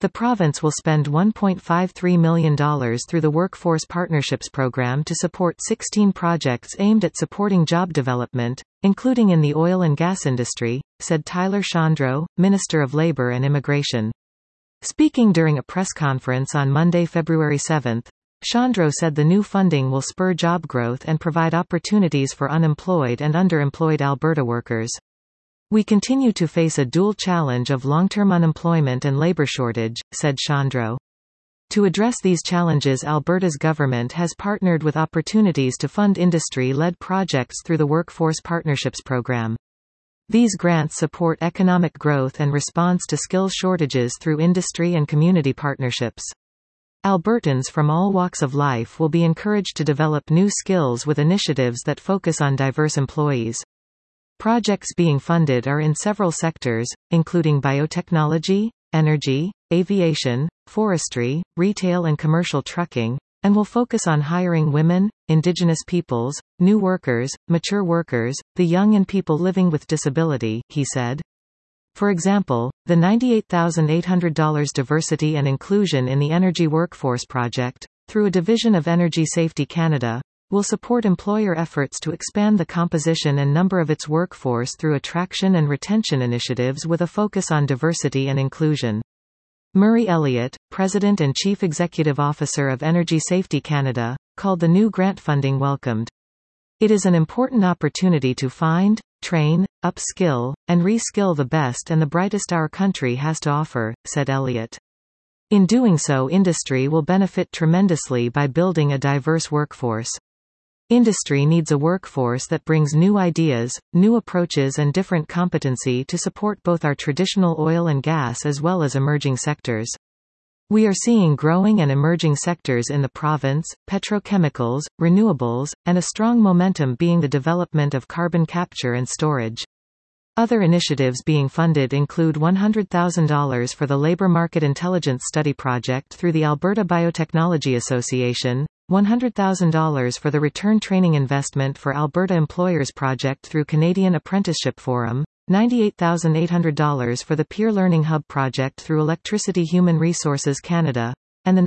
The province will spend $1.53 million through the Workforce Partnerships Program to support 16 projects aimed at supporting job development, including in the oil and gas industry, said Tyler Shandro, Minister of Labour and Immigration. Speaking during a press conference on Monday, February 7, Shandro said the new funding will spur job growth and provide opportunities for unemployed and underemployed Alberta workers. We continue to face a dual challenge of long-term unemployment and labour shortage, said Shandro. To address these challenges, Alberta's government has partnered with Opportunities to fund industry-led projects through the Workforce Partnerships Program. These grants support economic growth and response to skills shortages through industry and community partnerships. Albertans from all walks of life will be encouraged to develop new skills with initiatives that focus on diverse employees. Projects being funded are in several sectors, including biotechnology, energy, aviation, forestry, retail and commercial trucking, and will focus on hiring women, Indigenous peoples, new workers, mature workers, the young and people living with disability, he said. For example, the $98,800 Diversity and Inclusion in the Energy Workforce Project, through a division of Energy Safety Canada, will support employer efforts to expand the composition and number of its workforce through attraction and retention initiatives with a focus on diversity and inclusion. Murray Elliott, President and Chief Executive Officer of Energy Safety Canada, called the new grant funding welcomed. It is an important opportunity to find, train, upskill, and re-skill the best and the brightest our country has to offer, said Elliott. In doing so, industry will benefit tremendously by building a diverse workforce. Industry needs a workforce that brings new ideas, new approaches and different competency to support both our traditional oil and gas as well as emerging sectors. We are seeing growing and emerging sectors in the province, petrochemicals, renewables, and a strong momentum being the development of carbon capture and storage. Other initiatives being funded include $100,000 for the Labour Market Intelligence Study Project through the Alberta Biotechnology Association, $100,000 for the Return Training Investment for Alberta Employers Project through Canadian Apprenticeship Forum, $98,800 for the Peer Learning Hub Project through Electricity Human Resources Canada, and the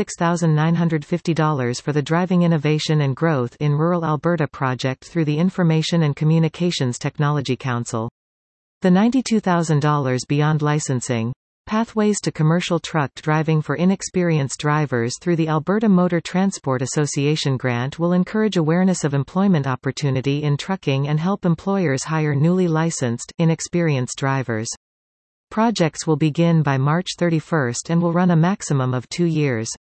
$96,950 for the Driving Innovation and Growth in Rural Alberta project through the Information and Communications Technology Council. The $92,000 beyond licensing, Pathways to Commercial Truck Driving for Inexperienced Drivers through the Alberta Motor Transport Association grant will encourage awareness of employment opportunity in trucking and help employers hire newly licensed, inexperienced drivers. Projects will begin by March 31 and will run a maximum of 2 years.